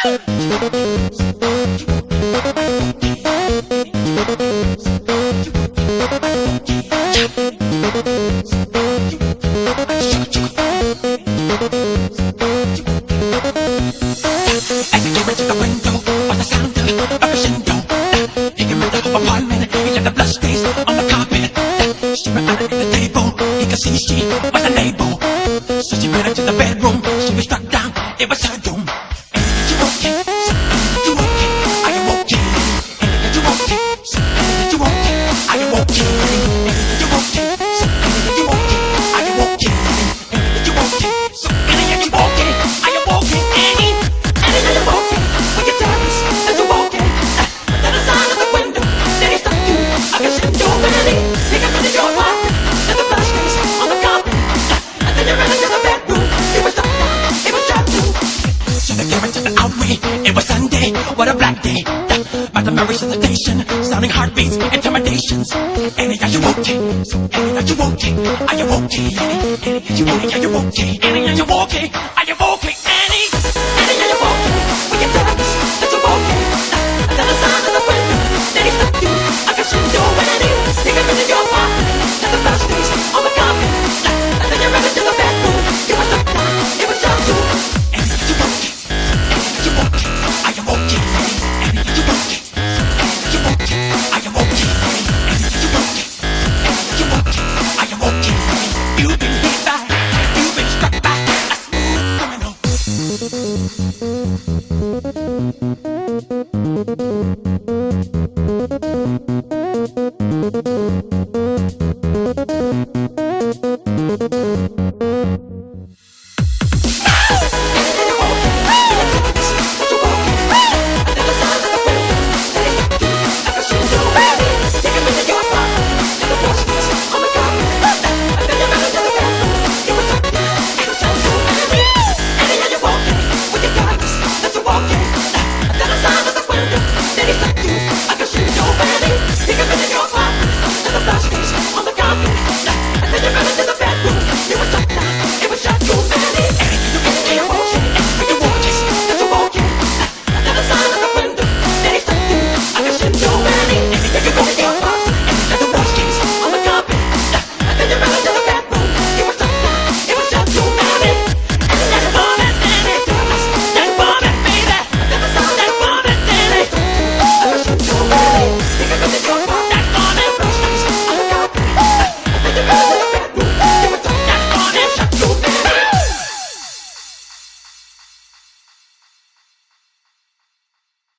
to the window, by the sound of a crescendo. He came into her apartment, he left the blood stains on the carpet. She ran under the table, he could see she was unable. So she ran into the bedroom, she was struck down, it was her doom. You okay? You okay? Are you okay? You okay? You okay? Are you okay? You okay? You okay? Are you okay? You okay? So Annie, are you okay? Are you okay, Annie? Annie, are you okay? When you tell us that you okay? Then the sign of the window, then he stuck you. I can send you Annie. He got rid of your apartment, and the blood stains on the carpet. And then you ran into the bedroom, he was stuck down, it was your too. So they came into the outway, it was Sunday, what a black day. By the merry solicitation, sounding heartbeats, intimidations. Annie, are you okay? So Annie, are you okay? Are you okay? Annie, are you okay? Annie, are you okay? Are you okay, Annie? Annie, are you okay? Will you tell us that you're okay? And then the sign of the window, then he stuck you. I can send you Annie. He got rid of your apartment, and the blood stains on the carpet. And then you ran into the bedroom, you were stuck down, it was your too. Annie, are you okay? Annie, are you okay? Are you okay? Annie, are you okay? You okay? Are you okay? You okay? You okay? Are you okay? You've been hit by, you've been struck by a smooth criminal.